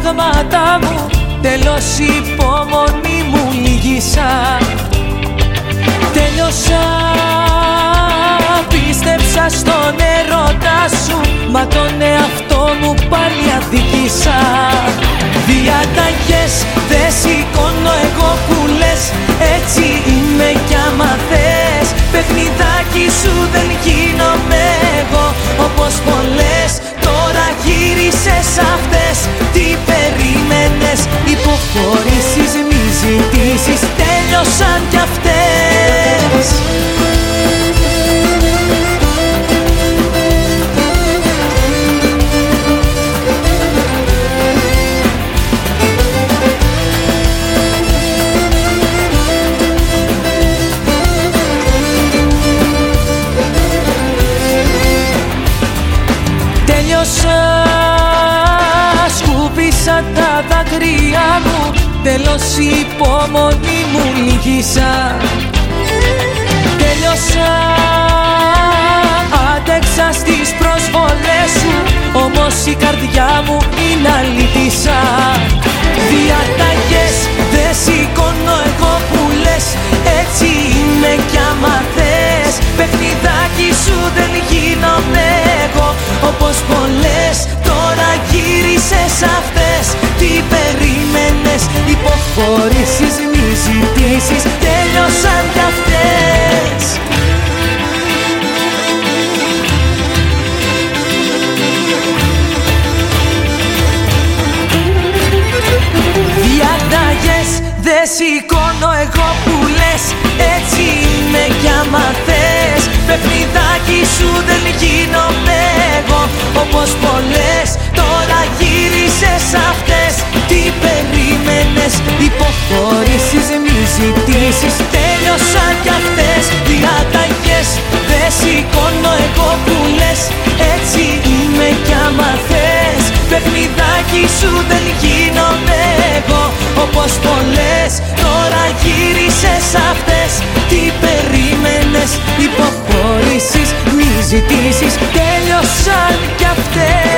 διδάγματα μου, τέλος η υπομονή μου λύγησα. Τέλειωσα, πίστεψα στον έρωτα σου, μα τον εαυτό μου πάλι αδικήσα. Διαταγές δεν σηκώνω εγώ που λες, έτσι είμαι κι άμα θες. Παιχνιδάκι σου δεν γίνομαι εγώ, όπως πολλές. Τώρα γύρισες αυτές, τι περίμενες? Υποχωρήσεις, μη ζητήσεις, τέλειωσαν κι αυτές. Σκούπισα τα δάκρυα μου, τέλος η υπομονή μου λύγησα. Τέλειωσα, άντεξα στις προσβολές σου, όμως η καρδιά μου είναι αλήτησα. Διαταγές δεν σηκώνω εγώ που λες, έτσι είμαι κι άμα θες. Παιχνιδάκι σου δεν γίνομαι εγώ, όπως πολλές. Τώρα γύρισες αυτές, τι περίμενες? Υποχωρήσεις, μη ζητήσεις, τέλειωσαν κι αυτές. Διαταγές δεν σηκώνω εγώ που λες, έτσι είμαι κι άμα θες. Παιχνιδάκι σου δεν γίνομαι εγώ, όπως πολλές. Τώρα γύρισες αυτές, τι περίμενες? Υποχωρήσεις, μη ζητήσεις, τέλειωσαν κι αυτές. Διαταγές δεν σηκώνω εγώ που λες, έτσι είμαι κι άμα θες. Παιχνιδάκι σου δεν γίνομαι εγώ, όπως πολλές. Τώρα γύρισες αυτές, τι περίμενες? Υποχωρήσεις, μη ζητήσεις, τέλειωσαν κι αυτές.